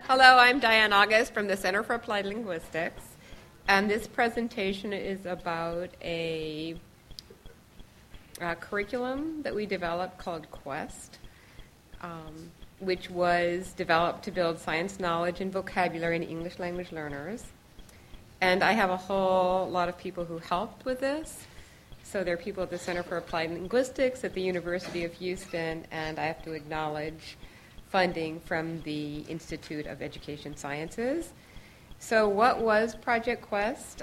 Hello, I'm Diane August from the Center for Applied Linguistics, and this presentation is about a curriculum that we developed called Quest, which was developed to build science knowledge and vocabulary in English language learners. And I have a whole lot of people who helped with this. So there are people at the Center for Applied Linguistics at the University of Houston, and I have to acknowledge funding from the Institute of Education Sciences. So what was Project Quest?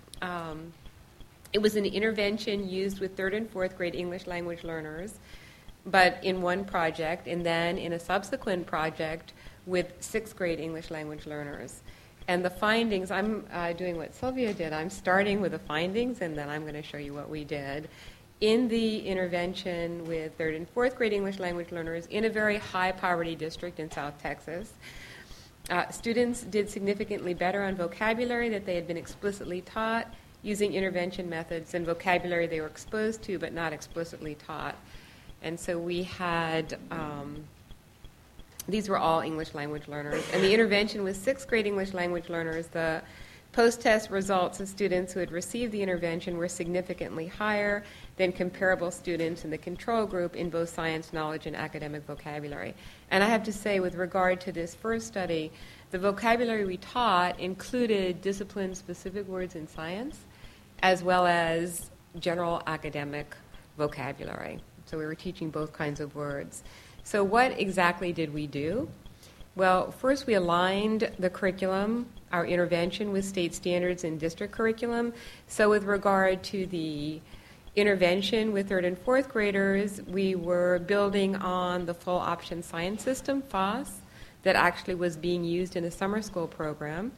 It was an intervention used with 3rd and 4th grade English language learners, but in one project, and then in a subsequent project with 6th grade English language learners. And the findings, I'm doing what Sylvia did. I'm starting with the findings, and then I'm going to show you what we did. In the intervention with 3rd and 4th grade English language learners in a very high poverty district in South Texas, students did significantly better on vocabulary that they had been explicitly taught using intervention methods and vocabulary they were exposed to but not explicitly taught. And so we had, these were all English language learners. And the intervention with 6th grade English language learners, the post-test results of students who had received the intervention were significantly higher than comparable students in the control group in both science knowledge and academic vocabulary. And I have to say, with regard to this first study, the vocabulary we taught included discipline-specific words in science, as well as general academic vocabulary. So we were teaching both kinds of words. So what exactly did we do? Well, first we aligned the curriculum, our intervention, with state standards and district curriculum. So with regard to the intervention with 3rd and 4th graders, we were building on the full option science system, FOSS, that actually was being used in a summer school program.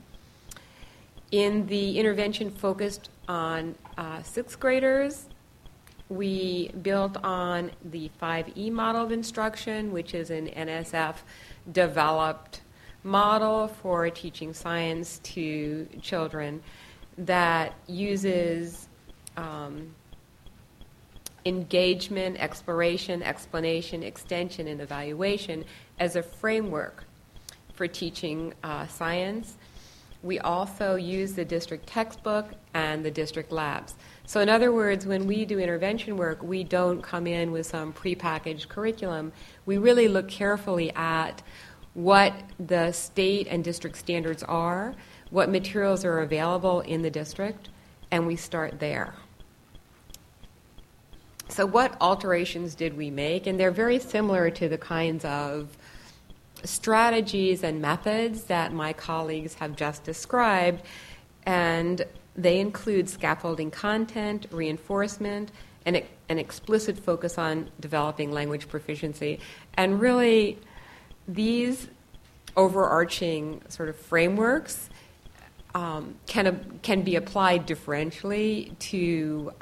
In the intervention focused on 6th graders, we built on the 5E model of instruction, which is an NSF-developed model for teaching science to children that uses engagement, exploration, explanation, extension, and evaluation as a framework for teaching science. We also use the district textbook and the district labs. So in other words, when we do intervention work, we don't come in with some prepackaged curriculum. We really look carefully at what the state and district standards are, what materials are available in the district, and we start there. So what alterations did we make? And they're very similar to the kinds of strategies and methods that my colleagues have just described, and they include scaffolding content, reinforcement, and an explicit focus on developing language proficiency. And really, these overarching sort of frameworks can be applied differentially to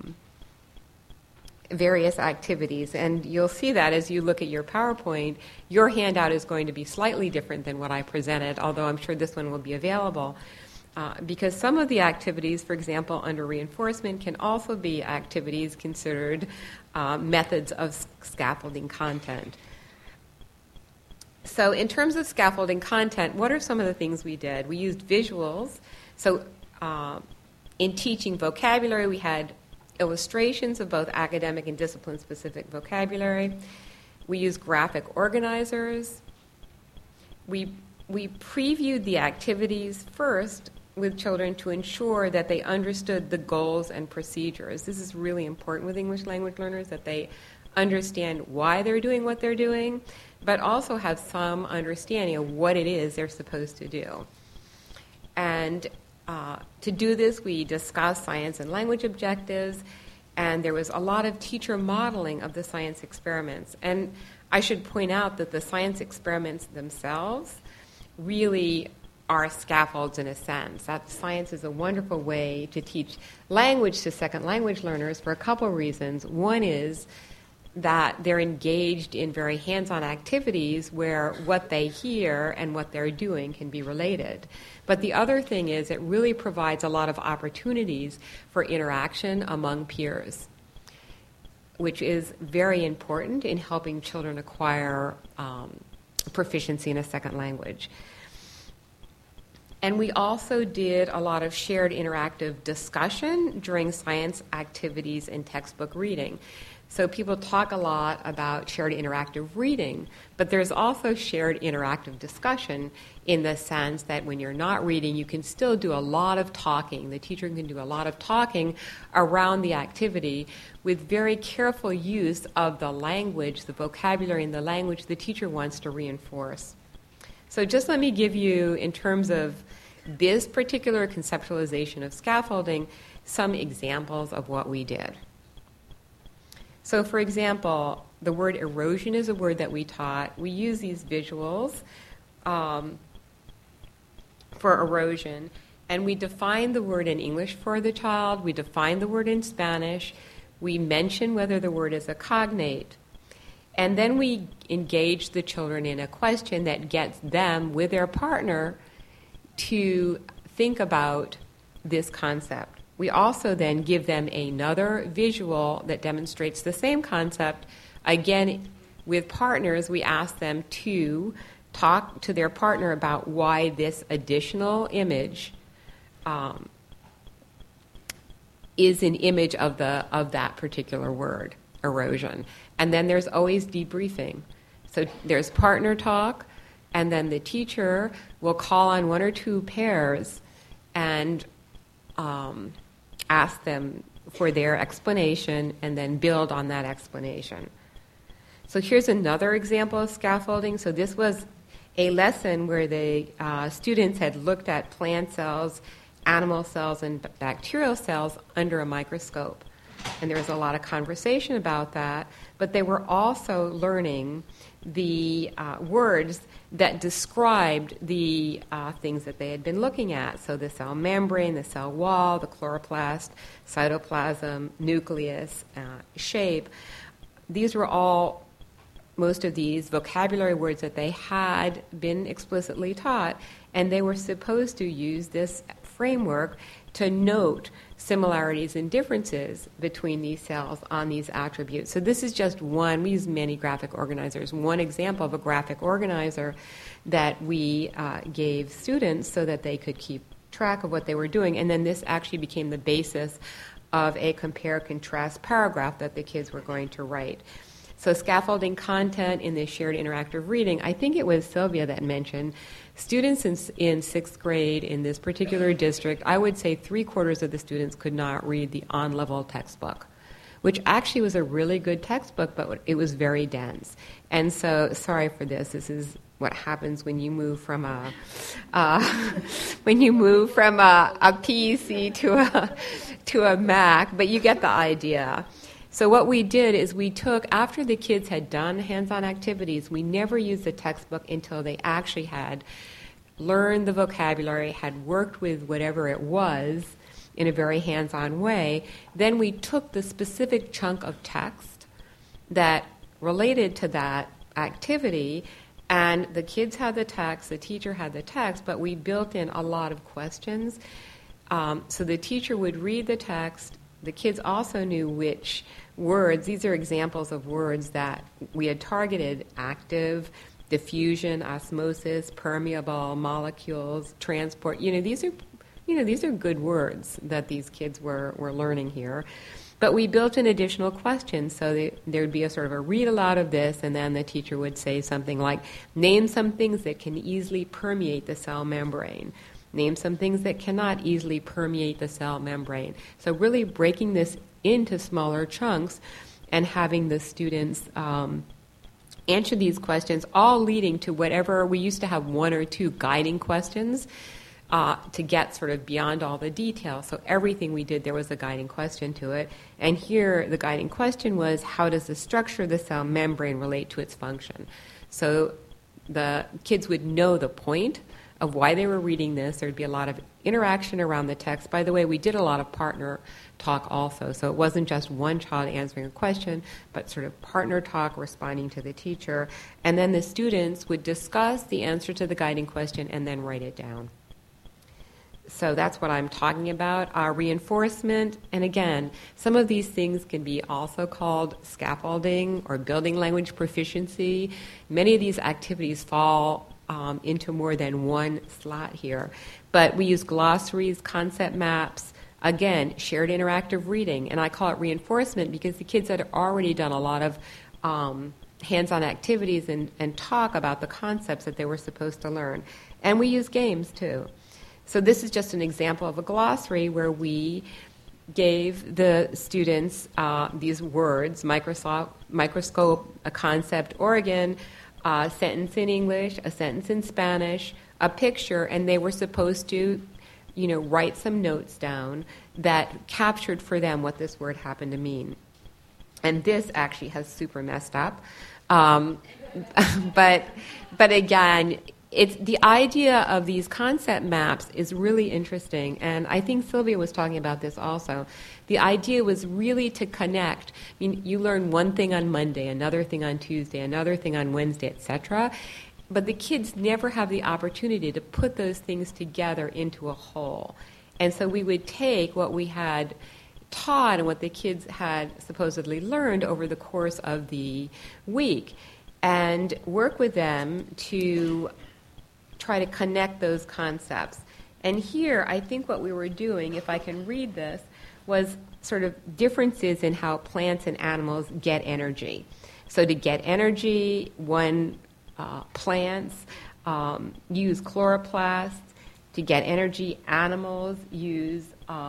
various activities. And you'll see that as you look at your PowerPoint. Your handout is going to be slightly different than what I presented, although I'm sure this one will be available. Because some of the activities, for example, under reinforcement, can also be activities considered methods of scaffolding content. So in terms of scaffolding content, what are some of the things we did? We used visuals. So in teaching vocabulary, we had illustrations of both academic and discipline-specific vocabulary. We used graphic organizers. We previewed the activities first with children to ensure that they understood the goals and procedures. This is really important with English language learners, that they understand why they're doing what they're doing, but also have some understanding of what it is they're supposed to do. And to do this, we discussed science and language objectives, and there was a lot of teacher modeling of the science experiments. And I should point out that the science experiments themselves really are scaffolds in a sense. That science is a wonderful way to teach language to second language learners for a couple of reasons. One is that they're engaged in very hands-on activities where what they hear and what they're doing can be related. But the other thing is it really provides a lot of opportunities for interaction among peers, which is very important in helping children acquire proficiency in a second language. And we also did a lot of shared interactive discussion during science activities and textbook reading. So people talk a lot about shared interactive reading, but there's also shared interactive discussion in the sense that when you're not reading, you can still do a lot of talking. The teacher can do a lot of talking around the activity with very careful use of the language, the vocabulary and the language the teacher wants to reinforce. So just let me give you, in terms of this particular conceptualization of scaffolding, some examples of what we did. So, for example, the word erosion is a word that we taught. We use these visuals for erosion, and we define the word in English for the child. We define the word in Spanish. We mention whether the word is a cognate. And then we engage the children in a question that gets them, with their partner, to think about this concept. We also then give them another visual that demonstrates the same concept. Again, with partners, we ask them to talk to their partner about why this additional image is an image of that particular word, erosion. And then there's always debriefing. So there's partner talk, and then the teacher will call on one or two pairs and ask them for their explanation and then build on that explanation. So here's another example of scaffolding. So this was a lesson where the students had looked at plant cells, animal cells, and bacterial cells under a microscope. And there was a lot of conversation about that, but they were also learning the words that described the things that they had been looking at. So the cell membrane, the cell wall, the chloroplast, cytoplasm, nucleus, shape. These were all, most of these vocabulary words that they had been explicitly taught, and they were supposed to use this framework to note similarities and differences between these cells on these attributes. So this is just one. We use many graphic organizers. One example of a graphic organizer that we gave students so that they could keep track of what they were doing. And then this actually became the basis of a compare-contrast paragraph that the kids were going to write. So scaffolding content in this shared interactive reading, I think it was Sylvia that mentioned, students in sixth grade in this particular district, I would say 3/4 of the students could not read the on-level textbook, which actually was a really good textbook, but it was very dense. And so, sorry for this. This is what happens when you move from a PEC to a Mac, but you get the idea. So what we did is we took, after the kids had done hands-on activities, we never used the textbook until they actually had learned the vocabulary, had worked with whatever it was in a very hands-on way. Then we took the specific chunk of text that related to that activity, and the kids had the text, the teacher had the text, but we built in a lot of questions. So the teacher would read the text. The kids also knew which words, these are examples of words that we had targeted: active, diffusion, osmosis, permeable, molecules, transport. These are good words that these kids were learning here. But we built in additional questions, so there would be a sort of a read aloud of this, and then the teacher would say something like, name some things that can easily permeate the cell membrane. Name some things that cannot easily permeate the cell membrane. So really breaking this into smaller chunks and having the students answer these questions, all leading to whatever, we used to have one or two guiding questions to get sort of beyond all the details. So everything we did, there was a guiding question to it. And here the guiding question was, how does the structure of the cell membrane relate to its function? So the kids would know the point of why they were reading this. There'd be a lot of interaction around the text. By the way, we did a lot of partner talk also. So it wasn't just one child answering a question, but sort of partner talk, responding to the teacher. And then the students would discuss the answer to the guiding question and then write it down. So that's what I'm talking about. Reinforcement, and again, some of these things can be also called scaffolding or building language proficiency. Many of these activities fall into more than one slot here. But we use glossaries, concept maps, again, shared interactive reading, and I call it reinforcement because the kids had already done a lot of hands-on activities and talk about the concepts that they were supposed to learn. And we use games, too. So this is just an example of a glossary where we gave the students these words: microscope, a concept, organ, a sentence in English, a sentence in Spanish, a picture, and they were supposed to, write some notes down that captured for them what this word happened to mean. And this actually has super messed up. But again, it's the idea of these concept maps is really interesting, and I think Sylvia was talking about this also. The idea was really to connect. I mean, you learn one thing on Monday, another thing on Tuesday, another thing on Wednesday, etc., but the kids never have the opportunity to put those things together into a whole. And so we would take what we had taught and what the kids had supposedly learned over the course of the week and work with them to try to connect those concepts. And here, I think what we were doing, if I can read this, was sort of differences in how plants and animals get energy. So to get energy, plants use chloroplasts. To get energy, animals use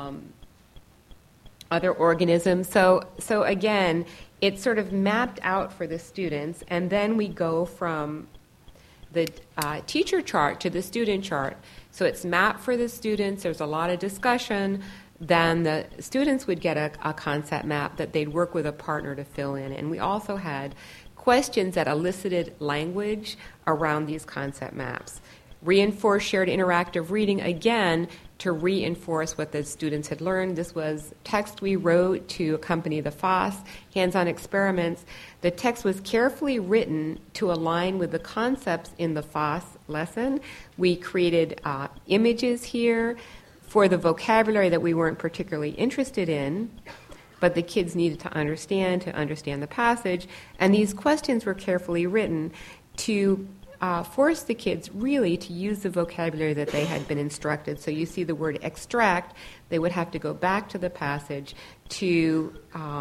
other organisms. So again, it's sort of mapped out for the students, and then we go from the teacher chart to the student chart. So it's mapped for the students. There's a lot of discussion. Then the students would get a concept map that they'd work with a partner to fill in. And we also had questions that elicited language around these concept maps. Reinforce shared interactive reading, again, to reinforce what the students had learned. This was text we wrote to accompany the FOSS, hands-on experiments. The text was carefully written to align with the concepts in the FOSS lesson. We created images here for the vocabulary that we weren't particularly interested in, but the kids needed to understand the passage. And these questions were carefully written to force the kids really to use the vocabulary that they had been instructed. So you see the word extract, they would have to go back to the passage to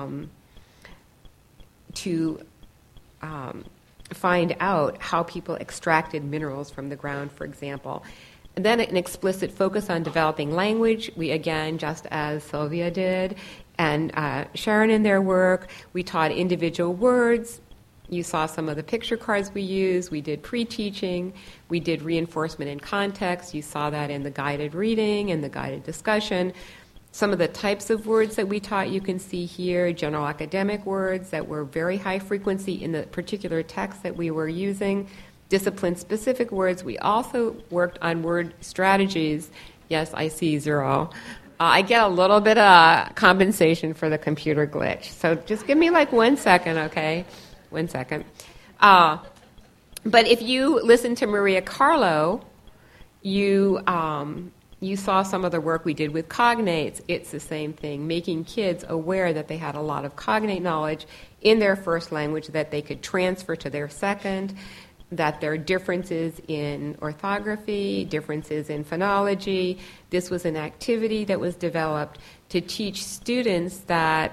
find out how people extracted minerals from the ground, for example. And then an explicit focus on developing language. We, again, just as Sylvia did, and Sharon in their work, we taught individual words. You saw some of the picture cards we used. We did pre-teaching. We did reinforcement in context. You saw that in the guided reading and the guided discussion. Some of the types of words that we taught you can see here, general academic words that were very high frequency in the particular text that we were using, discipline-specific words. We also worked on word strategies. Yes, I see 0. I get a little bit of compensation for the computer glitch. So just give me like 1 second, okay? 1 second. But if you listen to Maria Carlo, you saw some of the work we did with cognates. It's the same thing, making kids aware that they had a lot of cognate knowledge in their first language that they could transfer to their second, that there are differences in orthography, differences in phonology. This was an activity that was developed to teach students that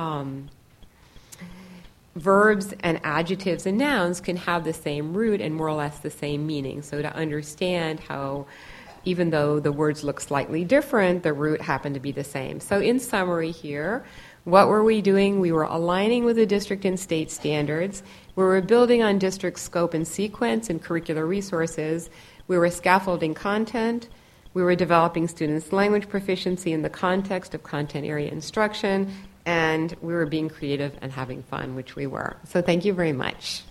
verbs and adjectives and nouns can have the same root and more or less the same meaning. So to understand how, even though the words look slightly different, the root happened to be the same. So in summary here, what were we doing? We were aligning with the district and state standards. We were building on district scope and sequence and curricular resources. We were scaffolding content. We were developing students' language proficiency in the context of content area instruction. And we were being creative and having fun, which we were. So thank you very much.